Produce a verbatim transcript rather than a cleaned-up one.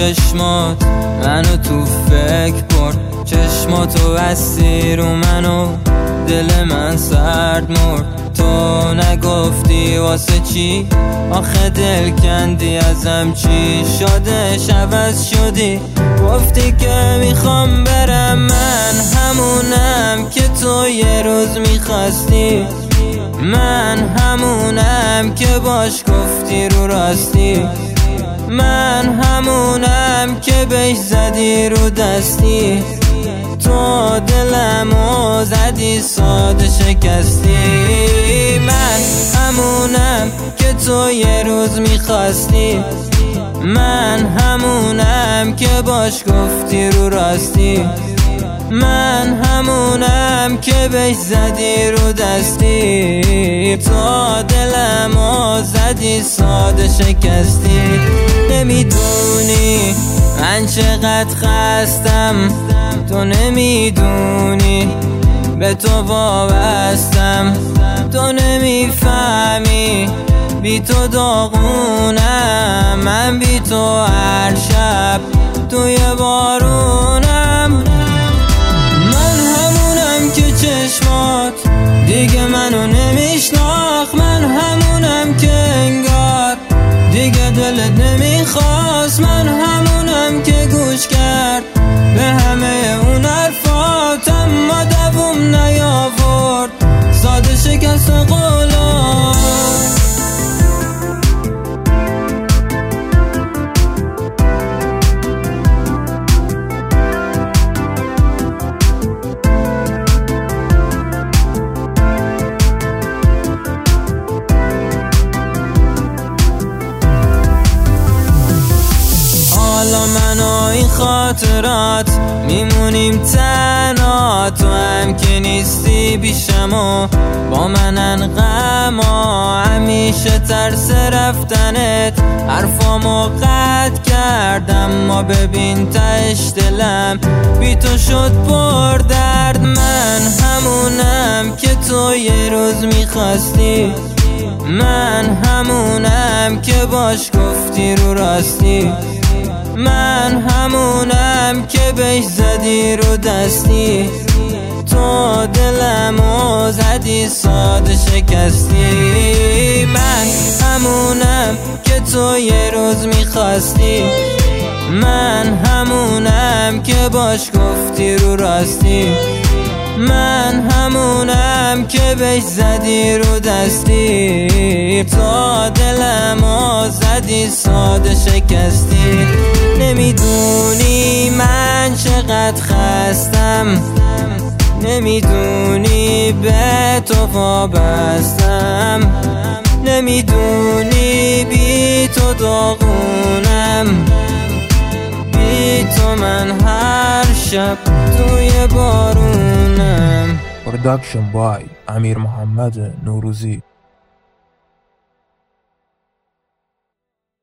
چشمات منو تو فکر برد، چشماتو بستی رو منو دل من سرد مرد. تو نگفتی واسه چی آخه دل کندی ازم، چی شدش عوض شدی گفتی که میخوام برم. من همونم که تو یه روز میخواستی، من همونم که باش گفتی رو راستی، من همونم که بهش زدی رو دستی. تو دلمو زدی ساده شکستی. من همونم که تو یه روز میخواستی، من همونم که باش گفتی رو راستی، من همونم که بهش زدی رو دستی. تو دلمو زدی ساده شکستی. نمیدونی من چقدر خستم، تو نمیدونی به تو وابستم، تو نمیفهمی بی تو داغونم، من بی تو هر شب توی بارونم. من همونم که چشمات دیگه منو نمیشناخت، من همونم که انگار دیگه دلت نمیخواست، من همونم که گوش کرد به همه اون حرفات اما دووم نیاورد ساده شکست قولات. حالا من و این خاطرات میمونیم تنها، تو هم که نیستی پیشم و با من غما، همیشه ترس رفتنت حرفامو قطع کردم، ما ببین تهش دلم بی تو شد پر درد. من همونم که تو یه روز میخواستی، من همونم که باش گفتی رو راستی، من همونم که بهش زدی رو دستی. تو دلمو زدی ساده شکستی. من همونم که تو یه روز میخواستی، من همونم که باش گفتی رو راستی، من همونم که بهش زدی رو دستی. تو دلمو زدی ساده شکستی. نمیدونی من چقدر خستم، نمیدونی به تو وابستم، نمیدونی بی تو داغونم، بی تو من هر شب توی بارونم. پروداکشن بای امیر محمد نوروزی.